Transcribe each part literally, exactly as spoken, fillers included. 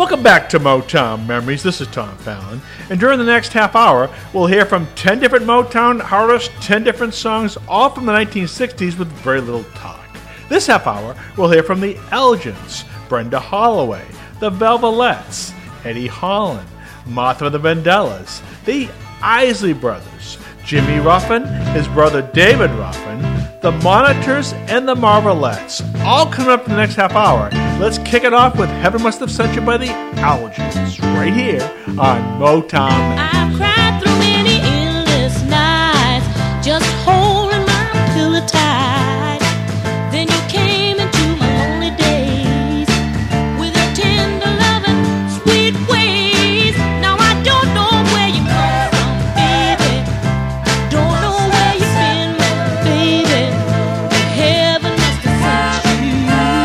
Welcome back to Motown Memories. This is Tom Fallon. And during the next half hour, we'll hear from ten different Motown artists, ten different songs, all from the nineteen sixties with very little talk. This half hour, we'll hear from the Elgins, Brenda Holloway, the Velvelettes, Eddie Holland, Martha the Vandellas, the Isley Brothers, Jimmy Ruffin, his brother David Ruffin, the Monitors, and the Marvelettes. All coming up in the next half hour. Let's kick it off with Heaven Must Have Sent You by the Elgins, right here on Motown. I've cried through many endless nights, just holding my pillow tight. Then you came into my lonely days with your tender loving, sweet ways. Now I don't know where you come from, baby. Don't know where you've been, baby. But heaven must have sent you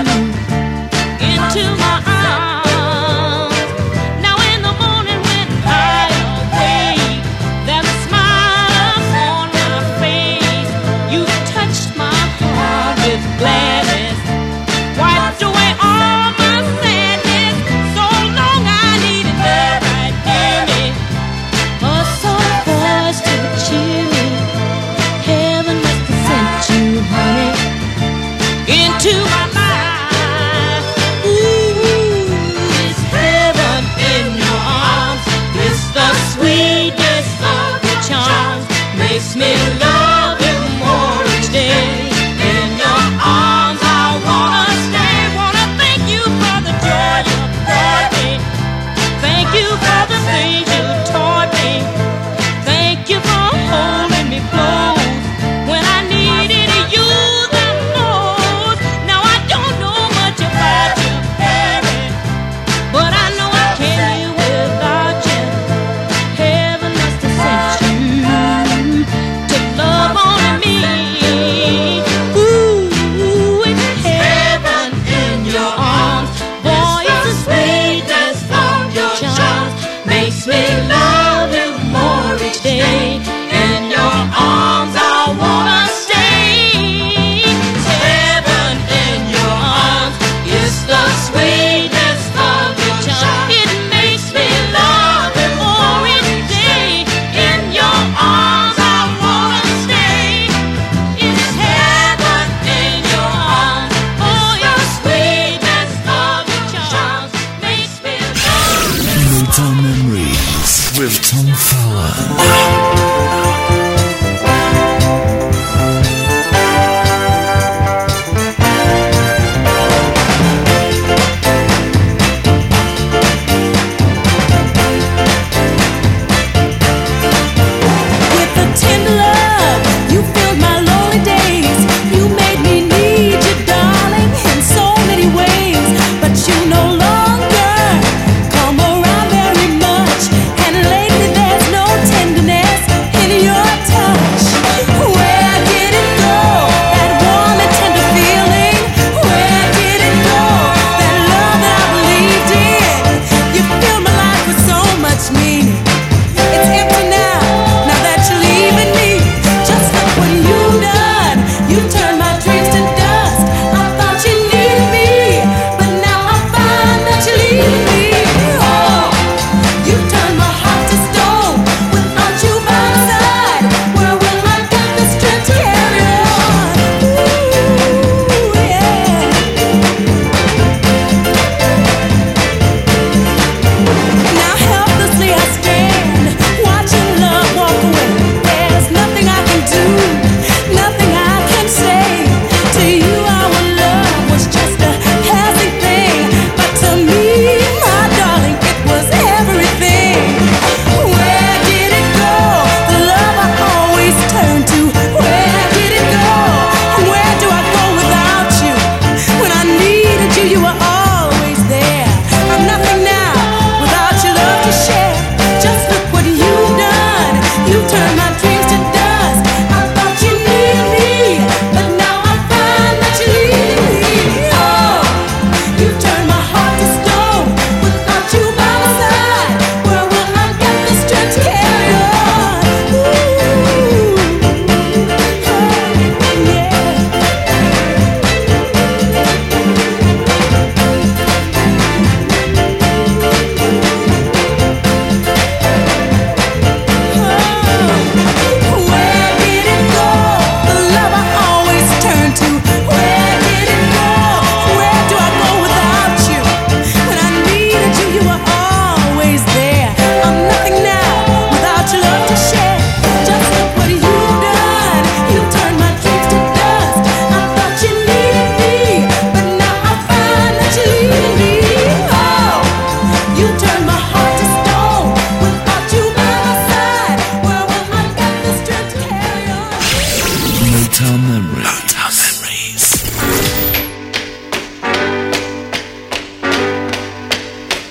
into my arms. Now in the morning when I awake, there's a smile upon my face. You touched my heart with gladness, wiped away all my sadness. So long I needed her right near me, a soft voice to cheer me. Heaven must have sent you, honey, into my life. Ooh, it's heaven in your arms. It's the sweetest of your charms. Makes me love you more each day. In your arms I wanna stay. Wanna thank you for the joy you brought me. Thank you for the things you taught me. Thank you for holding me close when I needed you the most. Now I don't know much about you, baby, but I know I can't live without you. Heaven must have sent you to love on me. Ooh, it's heaven in your arms. Boy, it's the sweetest of your charms. Makes me love you more each day. In your arms I wanna stay. It's heaven in your arms. It's the sweetest of your charms. It makes me love you more each day. In your arms I wanna stay. It's heaven in your arms. Oh, your sweetness of your charms makes me love you. Motown Memories with Tom Fallon. With a tender love, you filled my lonely days. You made me need you, darling, in so many ways. But you no longer come around very much, and lately there's no tenderness in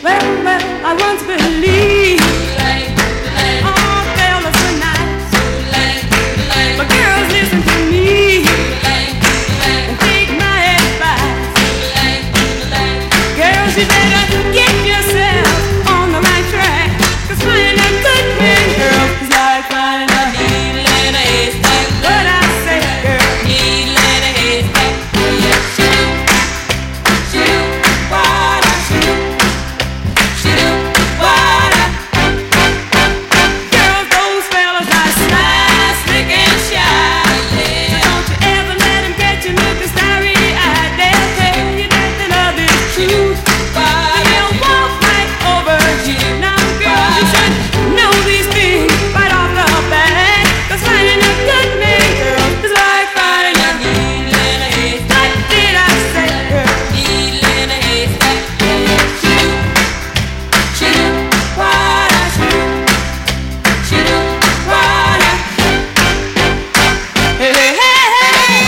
Well, well, I once believed all fellas were nice, but girls, listen to me and take my advice. Girls, you better get yourself on the right track, 'cause finding a good man, girl, is like finding a needle in a haystack. What I say, girl, needle in a haystack. Yeah, shoot, shoot, what I shoot, shoot, what I. Girls, those fellas are sly, slick and shy. So don't you ever let them get you looking starry-eyed. They'll tell you that the love is true, but they'll walk right over you. Now, girls, you should know these things right off the bat, 'cause finding a good man, girl, is like finding a needle in a haystack. What did I say, girl? Needle in a haystack. Shoot, shoot, what I shoot, shoot, what I. Hey, hey, hey, hey.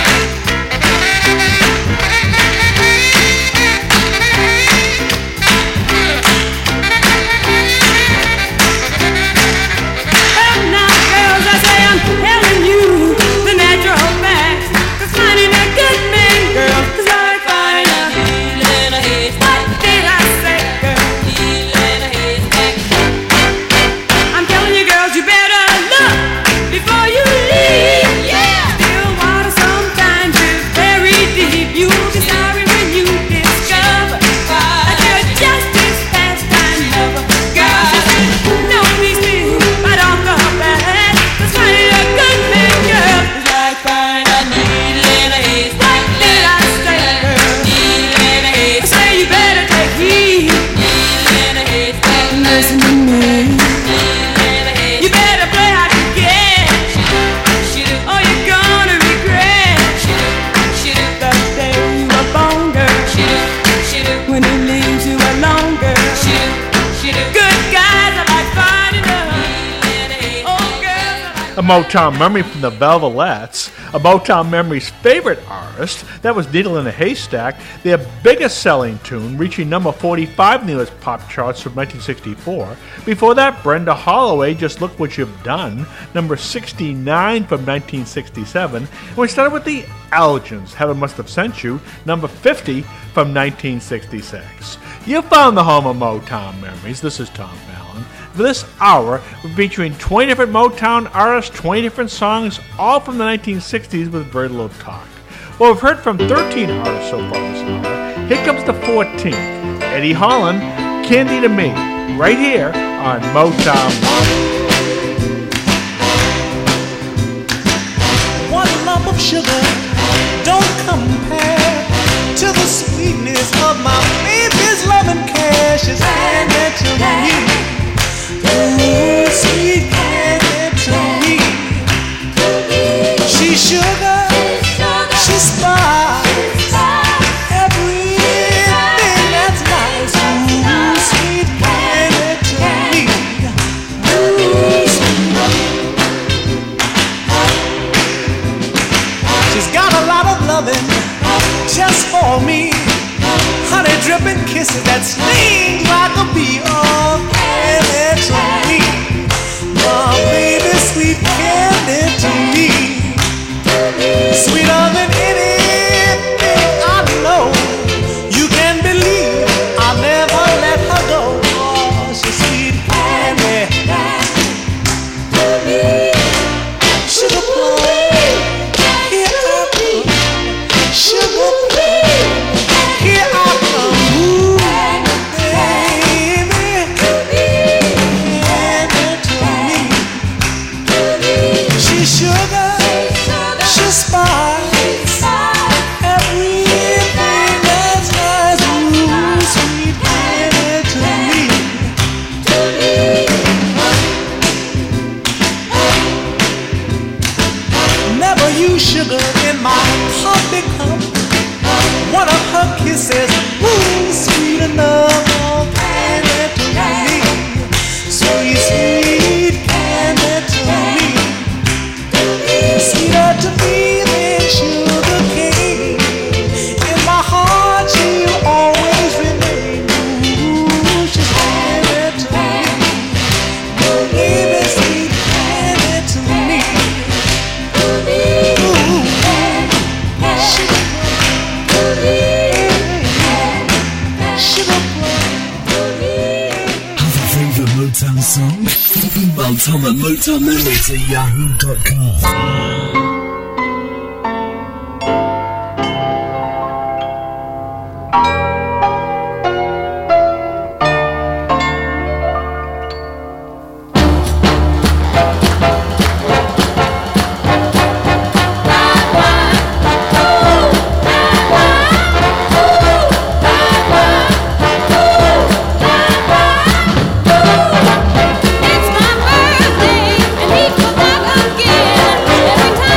Well, now, girls, I say I'm telling you the natural facts, 'cause finding a good man, girl, is like finding a needle in a haystack. What did I say, girl? Needle in a haystack. I'm telling you, girls, you better look before you leave. Yeah. Still water sometimes is very deep. You'll be sorry when you discover that you're just this pastime lover. Girls, you should know these things right off the bat, 'cause finding a good man, girl, is like finding a needle in a haystack. What did I say, girl? Needle in a haystack. I say you better take heed. Needle in a haystack. Listen to me. You better play hard to get, or you're gonna regret the day you were born, girl, when he leaves you alone, girl. Good guys are like finding love. Oh, girls are like. A Motown memory from the Velvelettes, a Motown Memory's favorite artist. That was Needle in a Haystack, their biggest selling tune, reaching number forty-five in the U S pop charts from nineteen sixty-four. Before that, Brenda Holloway, Just Look What You've Done, number sixty-nine from nineteen sixty-seven. And we started with the Elgins, Heaven Must Have Sent You, number fifty from nineteen sixty-six. You found the home of Motown Memories. This is Tom Fallon. For this hour, we're featuring twenty different Motown artists, twenty different songs, all from the nineteen sixties with very little talk. Well, we've heard from thirteen artists so far this hour. Here comes the fourteenth, Eddie Holland, Candy to Me, right here on Motown. One lump of sugar don't compare to the sweetness of my baby's love and care. She's handed to me. Ooh, sweet candy to me. She's sugar, she's spice, everything that's nice. Ooh, sweet candy to me. Ooh, sweet. She's got a lot of loving just for me. Honey dripping kisses that sting like a bee. Oh, candy to me. My baby, sweet candy to me. Sweeter than anything I know. You can believe I'll never let her go. Oh, she's sweet candy. Sugar plum, here I come. Sugar plum, here I come. Ooh, baby. song? Well, Tom at motown memories at yahoo dot com. It's my birthday and he forgot again.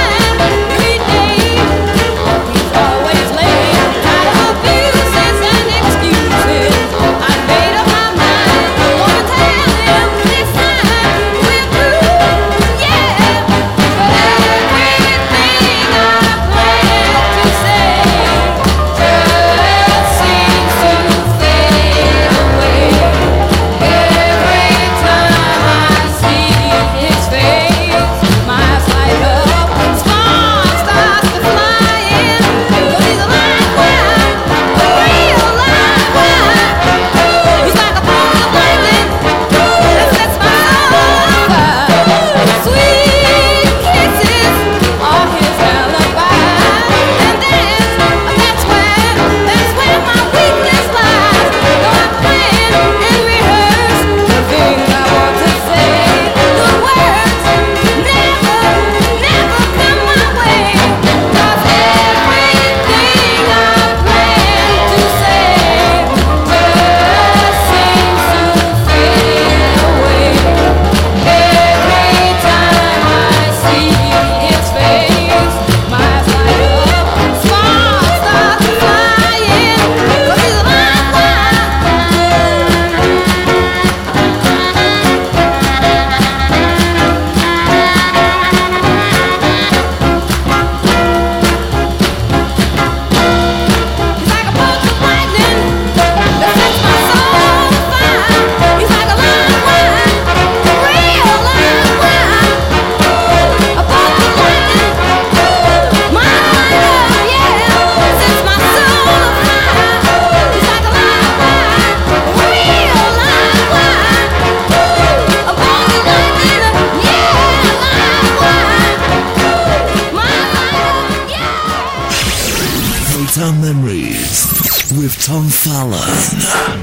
Motown Memories with Tom Fallon.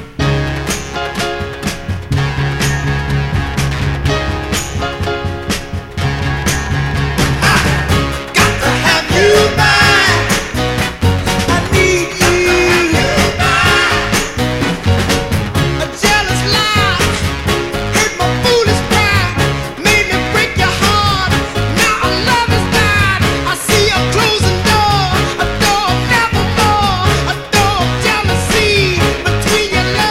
Between your legs.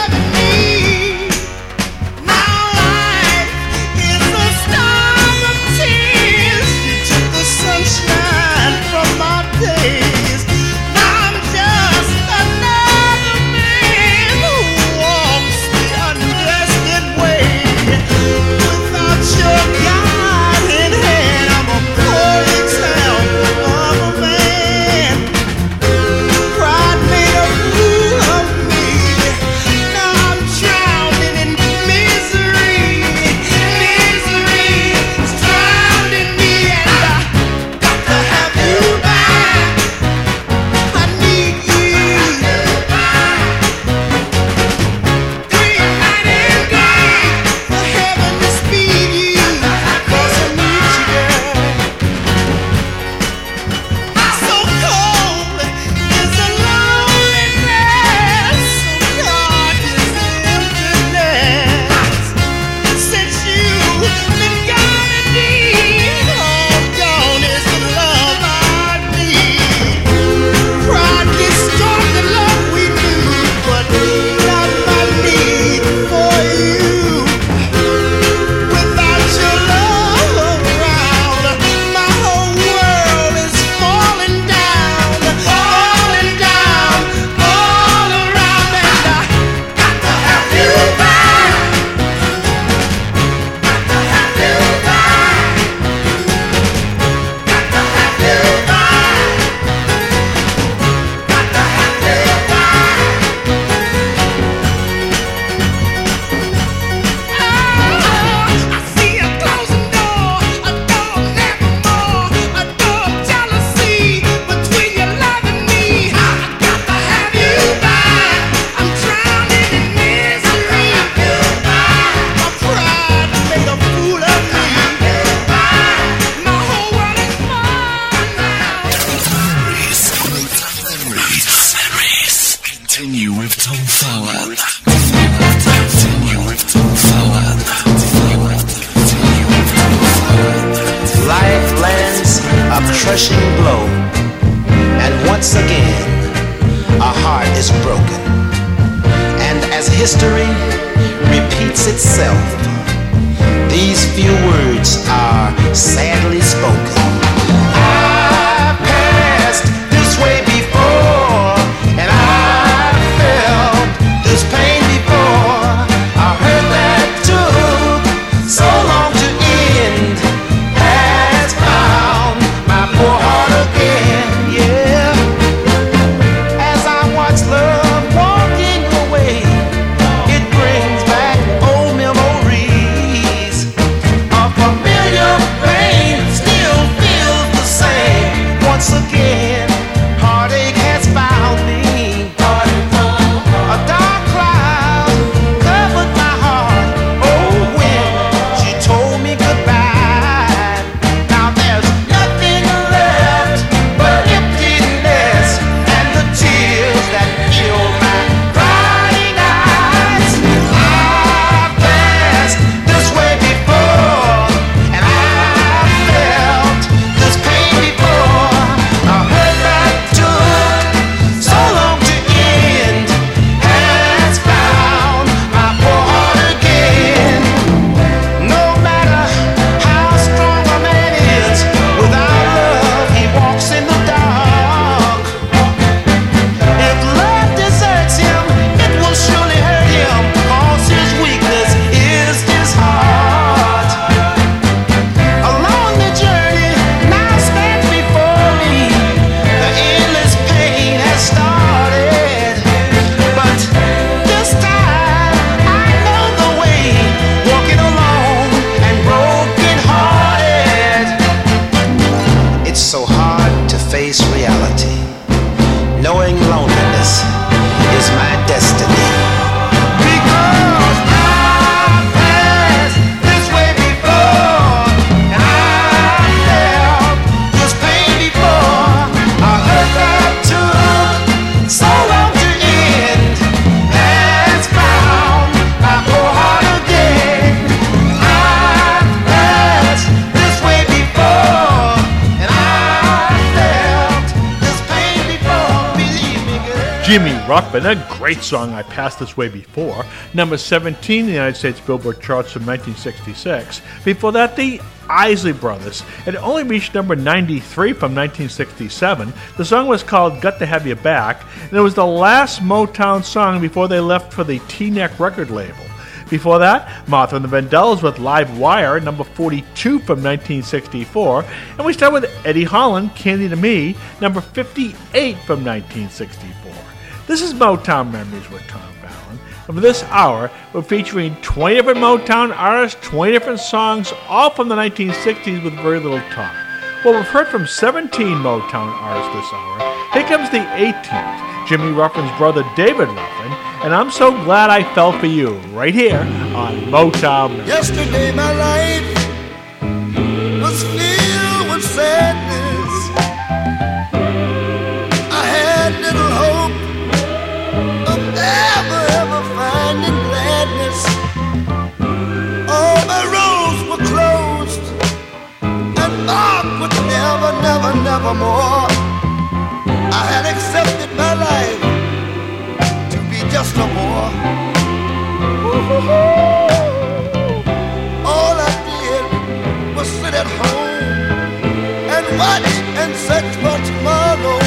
history repeats itself. These few words are sadly spoken. I passed this way before, and I felt this pain before. I heard that took so long to end, has found my poor heart again, yeah. As I watch love walking away, it brings back old memories. A familiar pain still feels the same. Once again, heartache has found me. A dark cloud covered my heart. Oh, when she told me goodbye. Now there's nothing left but emptiness and the tears that fill my crying eyes. I passed this way before, and I felt this pain before. I heard that took so long to end, has found my poor heart again. No matter how strong a man is, without love he walks in the dark. If love deserts him, it will surely hurt him, 'cause his weakness is his heart. Along the journey now stands before me, the endless pain has started. But this time I know the way, walking alone and broken hearted. It's so hard to face reality, knowing loneliness is my destiny. Because I passed this way before, and I felt this pain before. I heard that took so long to end, has found my poor heart again. I passed this way before, and I felt this pain before. Believe me, girl. Jimmy Ruffin, a great song, I Passed This Way Before, number seventeen in the United States Billboard charts from nineteen sixty-six. Before that, the Isley Brothers. It only reached number ninety-three from nineteen sixty-seven. The song was called Got to Have You Back, and it was the last Motown song before they left for the T-Neck record label. Before that, Martha and the Vandellas with Live Wire, number forty-two from nineteen sixty-four. And we start with Eddie Holland, Candy to Me, number fifty-eight from nineteen sixty-four. This is Motown Memories with Tom Fallon. And for this hour, we're featuring twenty different Motown artists, twenty different songs, all from the nineteen sixties with very little talk. Well, we've heard from seventeen Motown artists this hour. Here comes the eighteenth, Jimmy Ruffin's brother David Ruffin, and I'm So Glad I Fell For You, right here on Motown Memories. Yesterday my life was filled with sadness. I had little hope of ever, ever finding gladness. All my roads were closed, and thought would never, never, never more. I had accepted my life to be just a bore. All I did was sit at home and watch and search for tomorrow.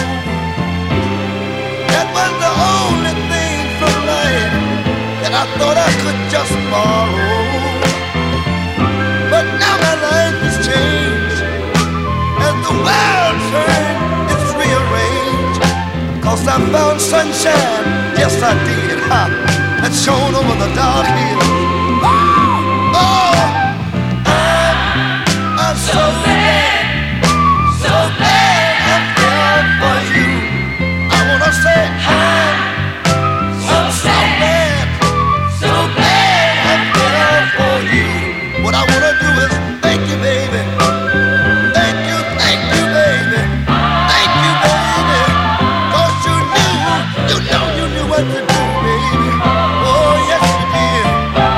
That was the only thing from life that I thought I could just borrow. But now my life has changed, as the world turned, it's rearranged. 'Cause I found sunshine, yes I did, ha, that shone over the dark hills. Oh, I'm, I'm so glad, so glad I fell for you. I wanna say I'm, I'm so glad, so glad I fell for you. What I wanna do is thank you, baby. Thank you, thank you, baby. Thank you, baby. 'Cause you knew, you know you knew what to do, baby. Oh, yes you did.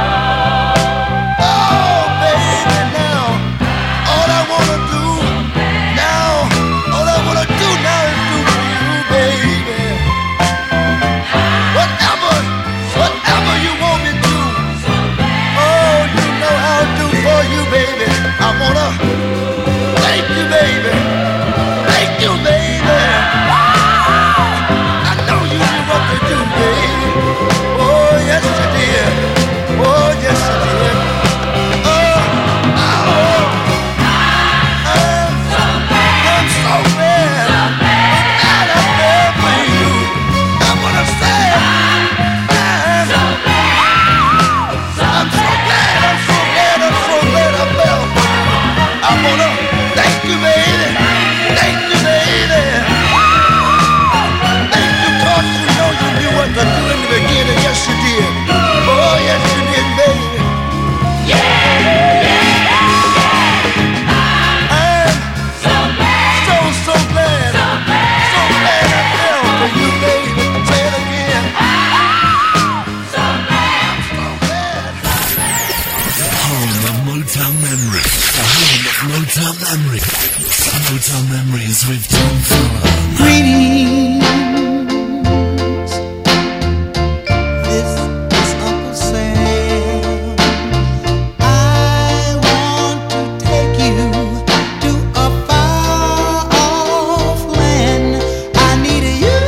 Motown Memories with Tom Fallon. Greetings. This is Uncle Sam. I want to take you to a far off land. I need you.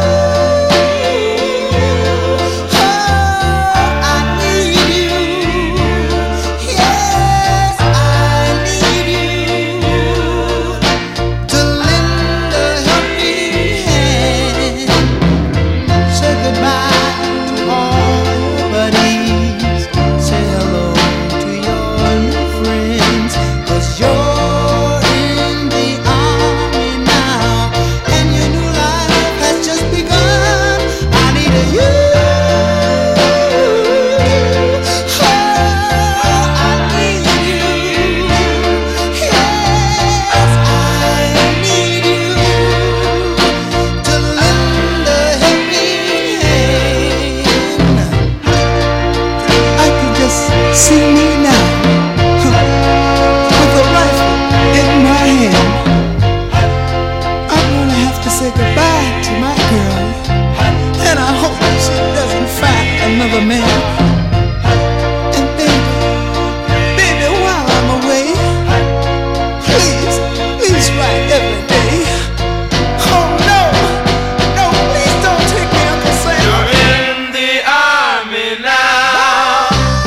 Oh, I need you. Yes, I need you to lend a helping hand. Say goodbye to all your buddies. Say hello to your new friends. 'Cause you're in the army now, and your new life has just begun. I need you. Oh, I need you. Yes, I need you to lend a helping hand. I can just see me now, with a rifle in my hand. I'm gonna have to say goodbye to my girl, and I hope she doesn't find another man. And baby, baby, while I'm away, please, please write every day. Oh no, no, please don't take me, Uncle Sam. You're in the army now.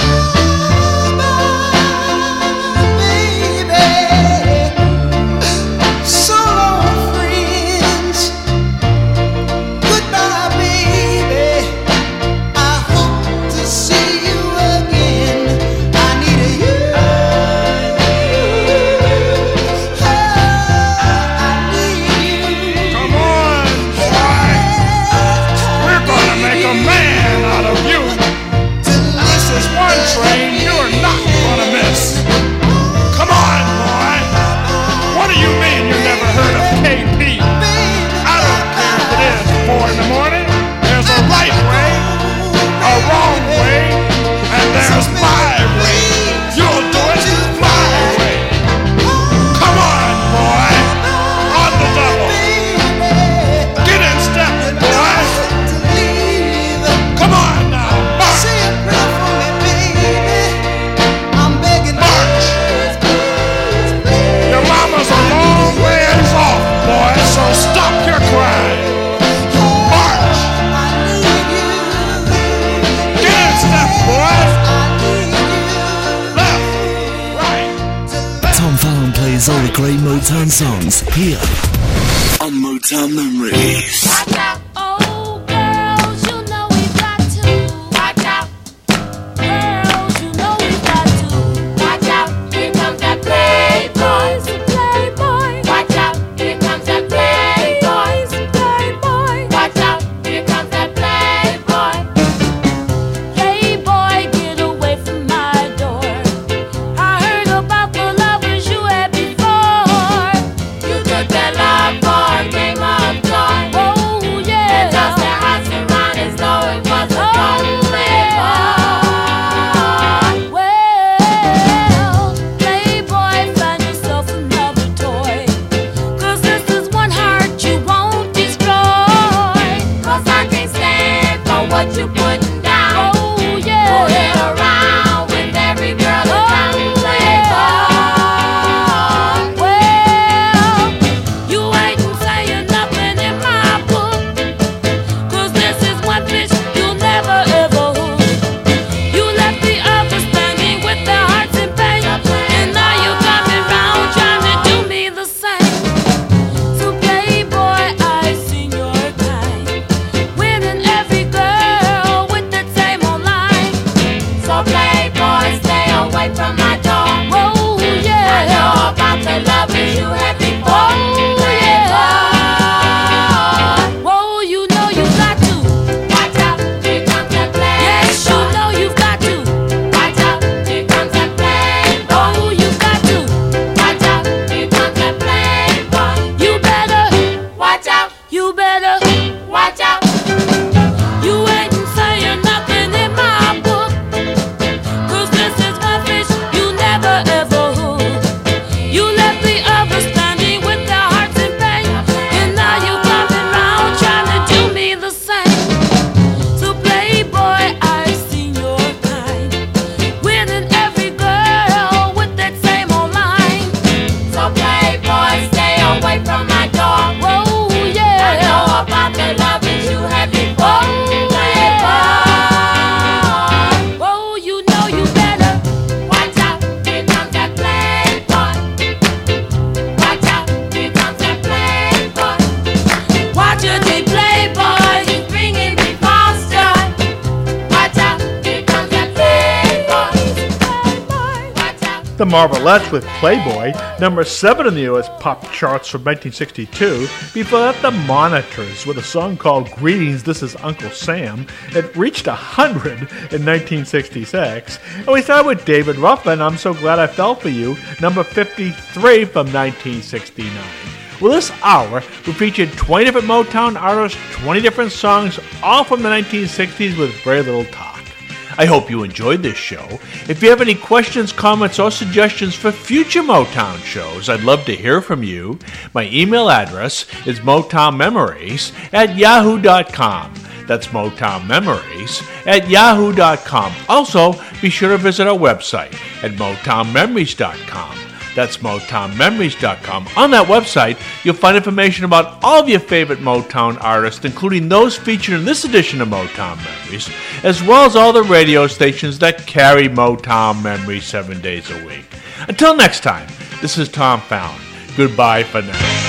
Baby, so long, friends. Goodbye, baby. I hope to see you again. I need you. Oh, I need you. Come on, boy. We're gonna make a man out of you. This is one train you're not gonna miss. Come on, boy. What do you mean you never heard of K P? I don't care if it is four in the morning. There's a right way, a wrong way, and there's my way. You'll do it my way. Come on, boy. On the double. Get in step, boy. Come on now. March. March. Your mama's a long ways off, boy, so stop your crying. March. Get in step, boy. Left, right. Tom Fallon plays all the great Motown songs here on Motown Memories. Watch out. Oh, girls, you know we've got to. Watch out. Girls, you know we've got to. Watch out. Here comes that playboy. He's a playboy. Watch out. Here comes that playboy. He's a playboy. Watch out. Here comes that playboy. Playboy, get away from my door. I heard about the lovers you had before. You took that love for a game of toy. Oh, The Marvelettes with Playboy, number seven in the U S pop charts from nineteen sixty-two. Before that, The Monitors with a song called Greetings, This is Uncle Sam. It reached one hundred in nineteen sixty-six. And we started with David Ruffin, I'm So Glad I Fell For You, number fifty-three from nineteen sixty-nine. Well, this hour, we featured twenty different Motown artists, twenty different songs, all from the nineteen sixties with very little talk. I hope you enjoyed this show. If you have any questions, comments, or suggestions for future Motown shows, I'd love to hear from you. My email address is motown memories at yahoo dot com. That's Motown Memories at yahoo dot com. Also, be sure to visit our website at motown memories dot com. That's motown memories dot com. On that website, you'll find information about all of your favorite Motown artists, including those featured in this edition of Motown Memories, as well as all the radio stations that carry Motown Memories seven days a week. Until next time, this is Tom Fallon. Goodbye for now.